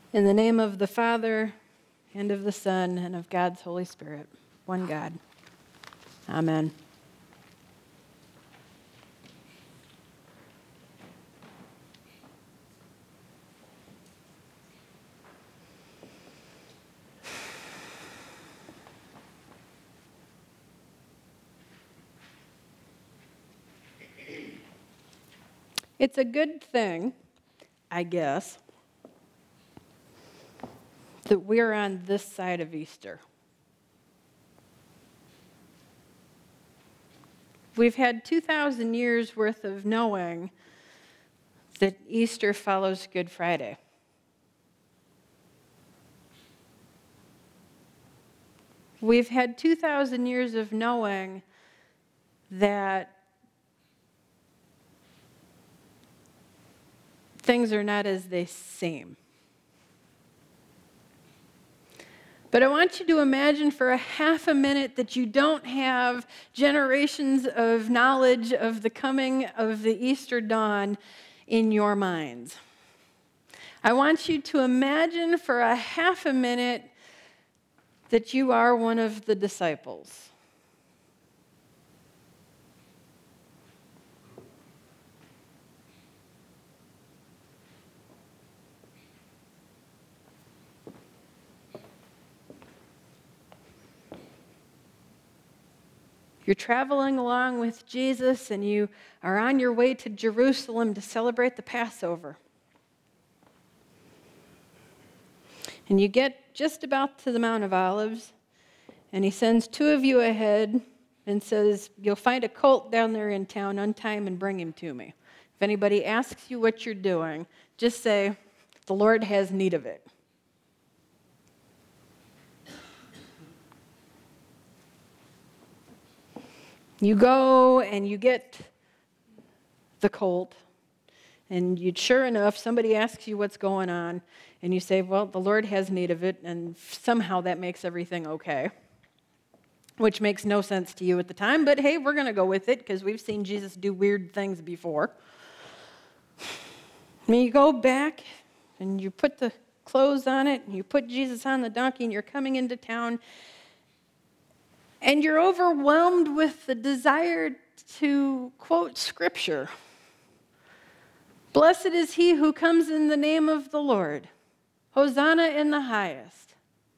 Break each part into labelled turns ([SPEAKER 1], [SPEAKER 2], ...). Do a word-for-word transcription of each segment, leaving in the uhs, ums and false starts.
[SPEAKER 1] In the name of the Father, and of the Son, and of God's Holy Spirit, one God. Amen. It's a good thing, I guess, that we're on this side of Easter. We've had two thousand years worth of knowing that Easter follows Good Friday. We've had two thousand years of knowing that things are not as they seem. But I want you to imagine for a half a minute that you don't have generations of knowledge of the coming of the Easter dawn in your minds. I want you to imagine for a half a minute that you are one of the disciples. You're traveling along with Jesus and you are on your way to Jerusalem to celebrate the Passover. And you get just about to the Mount of Olives, and he sends two of you ahead and says, you'll find a colt down there in town, untie him and bring him to me. If anybody asks you what you're doing, just say, the Lord has need of it. You go and you get the colt, and you, sure enough, somebody asks you what's going on, and you say, well, the Lord has need of it, and somehow that makes everything okay, which makes no sense to you at the time, but hey, we're going to go with it because we've seen Jesus do weird things before. I mean, you go back, and you put the clothes on it, and you put Jesus on the donkey, and you're coming into town, and you're overwhelmed with the desire to quote Scripture. Blessed is he who comes in the name of the Lord. Hosanna in the highest.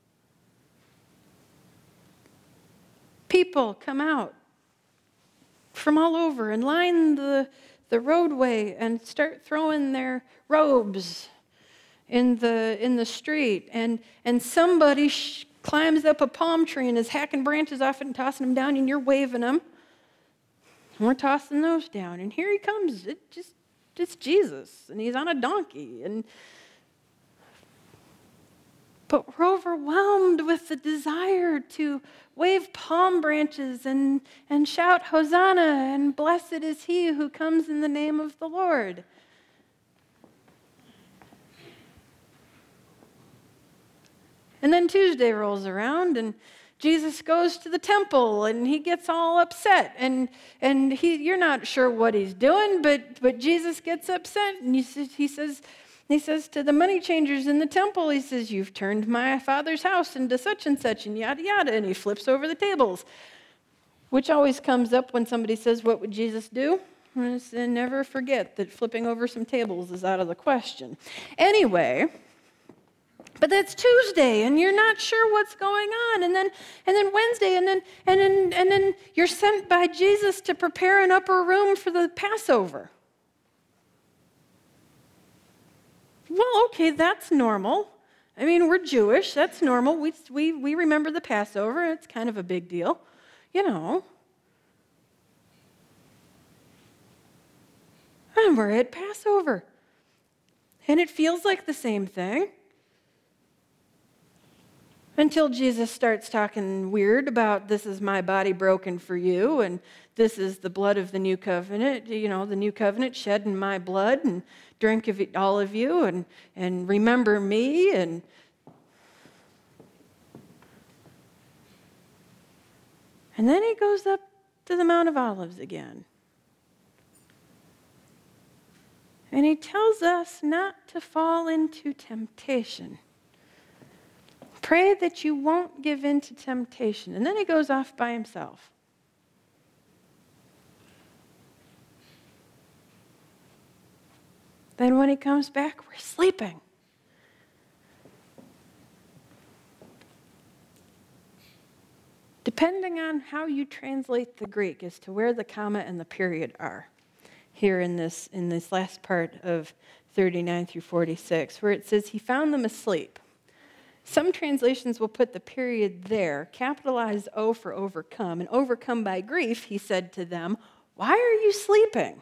[SPEAKER 1] People come out from all over and line the, the roadway and start throwing their robes in the, in the street. And, and somebody sh- climbs up a palm tree and is hacking branches off it and tossing them down, and you're waving them. And we're tossing those down. And here he comes. It just, it's Jesus. And he's on a donkey. And But we're overwhelmed with the desire to wave palm branches and, and shout, Hosanna, and blessed is he who comes in the name of the Lord. And then Tuesday rolls around, and Jesus goes to the temple, and he gets all upset. And and he, you're not sure what he's doing, but, but Jesus gets upset, and he says, he says, he says to the money changers in the temple, he says, you've turned my father's house into such and such, and yada, yada. And he flips over the tables, which always comes up when somebody says, what would Jesus do? And never forget that flipping over some tables is out of the question. Anyway, but that's Tuesday, and you're not sure what's going on. And then and then Wednesday, and then and then and then you're sent by Jesus to prepare an upper room for the Passover. Well, okay, that's normal. I mean, we're Jewish, that's normal. We we we remember the Passover, it's kind of a big deal, you know. And we're at Passover. And it feels like the same thing. Until Jesus starts talking weird about this is my body broken for you, and this is the blood of the new covenant, you know, the new covenant shed in my blood, and drink of it, all of you, and, and remember me. And and then he goes up to the Mount of Olives again. And he tells us not to fall into temptation. Pray that you won't give in to temptation. And then he goes off by himself. Then when he comes back, we're sleeping. Depending on how you translate the Greek as to where the comma and the period are here in this, in this last part of thirty-nine through forty-six, where it says, he found them asleep. Some translations will put the period there, capitalize O for overcome, and overcome by grief, he said to them, why are you sleeping?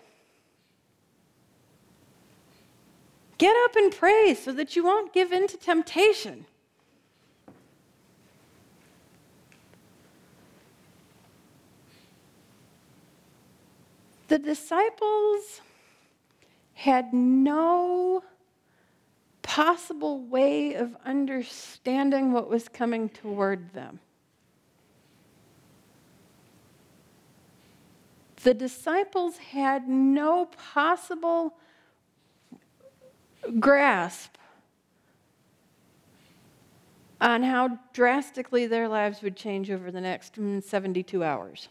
[SPEAKER 1] Get up and pray so that you won't give in to temptation. The disciples had no possible way of understanding what was coming toward them. The disciples had no possible grasp on how drastically their lives would change over the next seventy-two hours.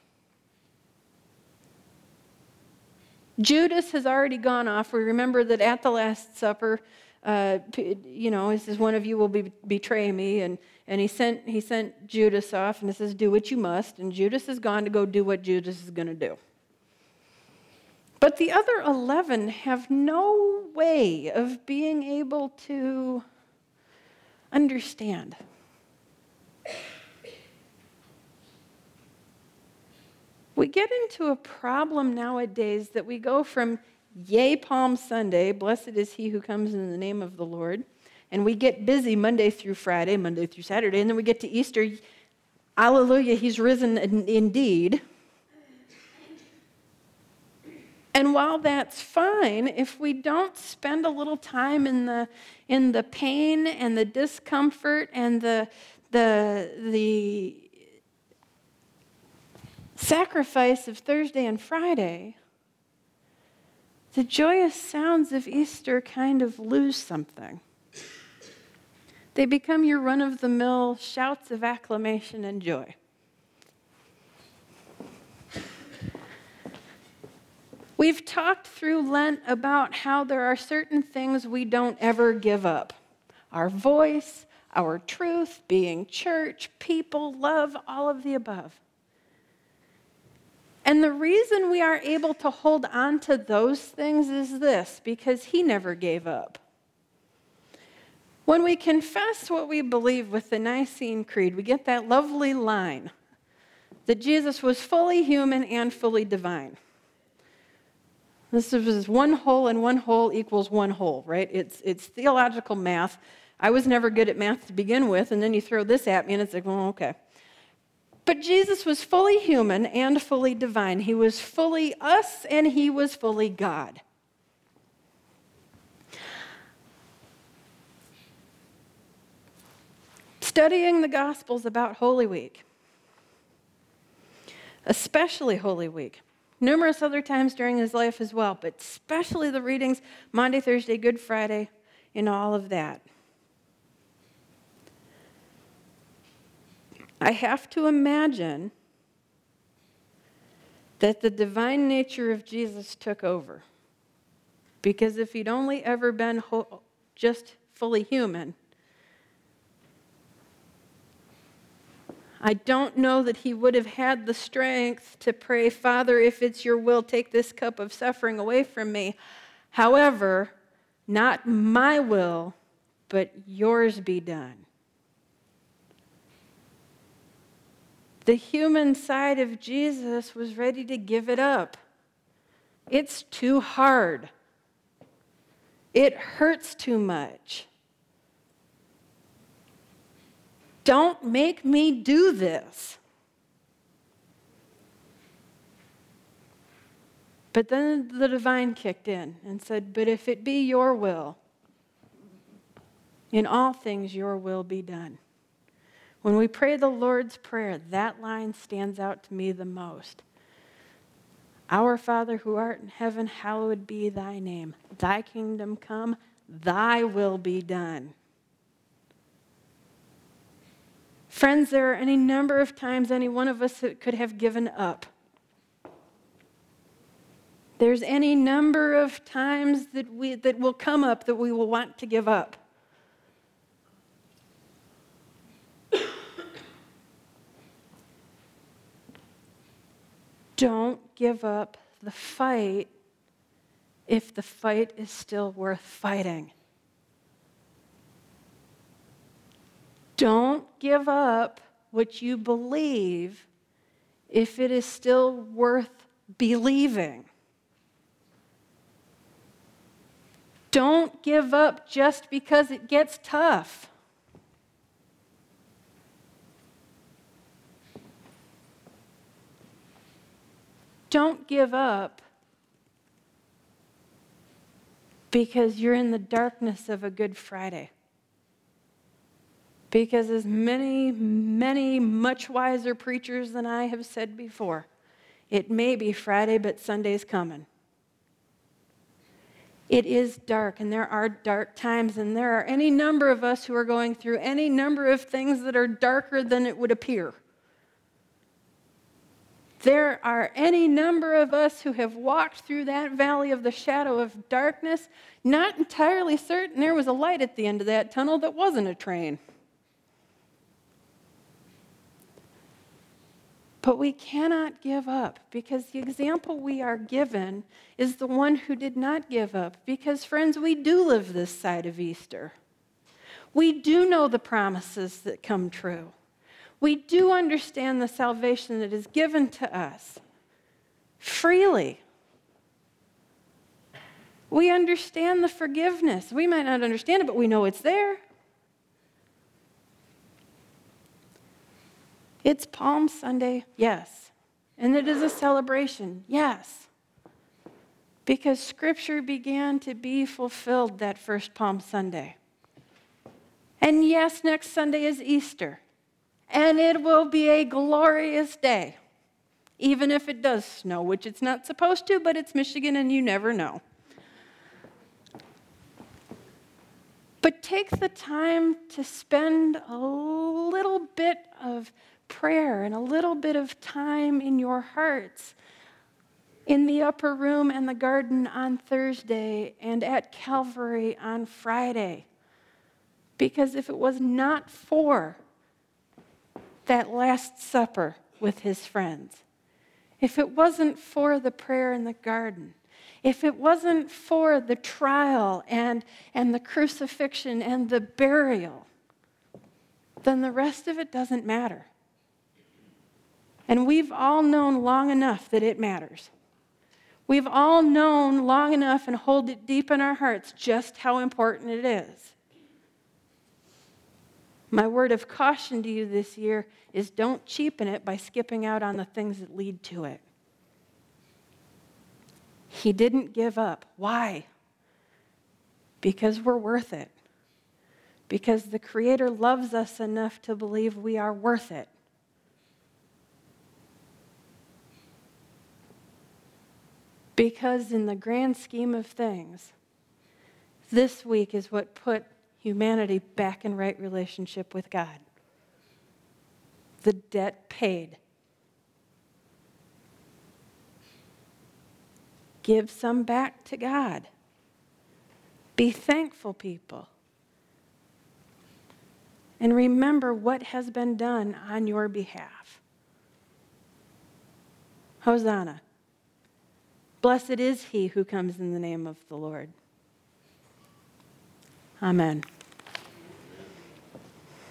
[SPEAKER 1] Judas has already gone off. We remember that at the Last Supper, uh, you know, he says, one of you will be, betray me. And, and he sent he sent Judas off, and he says, do what you must. And Judas has gone to go do what Judas is going to do. But the other eleven have no way of being able to understand. We get into a problem nowadays that we go from, yay, Palm Sunday, blessed is he who comes in the name of the Lord, and we get busy Monday through Friday, Monday through Saturday, and then we get to Easter, hallelujah, he's risen indeed. And while that's fine, if we don't spend a little time in the in the pain and the discomfort and the the the sacrifice of Thursday and Friday, the joyous sounds of Easter kind of lose something. They become your run-of-the-mill shouts of acclamation and joy. We've talked through Lent about how there are certain things we don't ever give up. Our voice, our truth, being church, people, love, all of the above. And the reason we are able to hold on to those things is this, because he never gave up. When we confess what we believe with the Nicene Creed, we get that lovely line that Jesus was fully human and fully divine. This is one whole and one whole equals one whole, right? It's it's theological math. I was never good at math to begin with, and then you throw this at me, and it's like, well, okay. But Jesus was fully human and fully divine. He was fully us, and he was fully God. Studying the Gospels about Holy Week, especially Holy Week, numerous other times during his life as well, but especially the readings Monday, Thursday, Good Friday, and all of that. I have to imagine that the divine nature of Jesus took over. Because if he'd only ever been ho- just fully human, I don't know that he would have had the strength to pray, Father, if it's your will, take this cup of suffering away from me. However, not my will, but yours be done. The human side of Jesus was ready to give it up. It's too hard. It hurts too much. Don't make me do this. But then the divine kicked in and said, but if it be your will, in all things your will be done. When we pray the Lord's Prayer, that line stands out to me the most. Our Father who art in heaven, hallowed be thy name. Thy kingdom come, thy will be done. Friends, there are any number of times any one of us could have given up. There's any number of times that we that will come up that we will want to give up. Don't give up the fight if the fight is still worth fighting. Don't give up what you believe if it is still worth believing. Don't give up just because it gets tough. Don't give up because you're in the darkness of a Good Friday. Because as many, many much wiser preachers than I have said before, it may be Friday, but Sunday's coming. It is dark, and there are dark times, and there are any number of us who are going through any number of things that are darker than it would appear. There are any number of us who have walked through that valley of the shadow of darkness, not entirely certain there was a light at the end of that tunnel that wasn't a train. But we cannot give up, because the example we are given is the one who did not give up. Because, friends, we do live this side of Easter. We do know the promises that come true. We do understand the salvation that is given to us freely. We understand the forgiveness. We might not understand it, but we know it's there. It's Palm Sunday, yes. And it is a celebration, yes. Because Scripture began to be fulfilled that first Palm Sunday. And yes, next Sunday is Easter. And it will be a glorious day, even if it does snow, which it's not supposed to, but it's Michigan and you never know. But take the time to spend a little bit of prayer and a little bit of time in your hearts in the upper room and the garden on Thursday and at Calvary on Friday. Because if it was not for that Last Supper with his friends, if it wasn't for the prayer in the garden, if it wasn't for the trial and, and the crucifixion and the burial, then the rest of it doesn't matter. And we've all known long enough that it matters. We've all known long enough and hold it deep in our hearts just how important it is. My word of caution to you this year is don't cheapen it by skipping out on the things that lead to it. He didn't give up. Why? Because we're worth it. Because the Creator loves us enough to believe we are worth it. Because in the grand scheme of things, this week is what put humanity back in right relationship with God. The debt paid. Give some back to God. Be thankful, people. And remember what has been done on your behalf. Hosanna. Blessed is he who comes in the name of the Lord. Amen.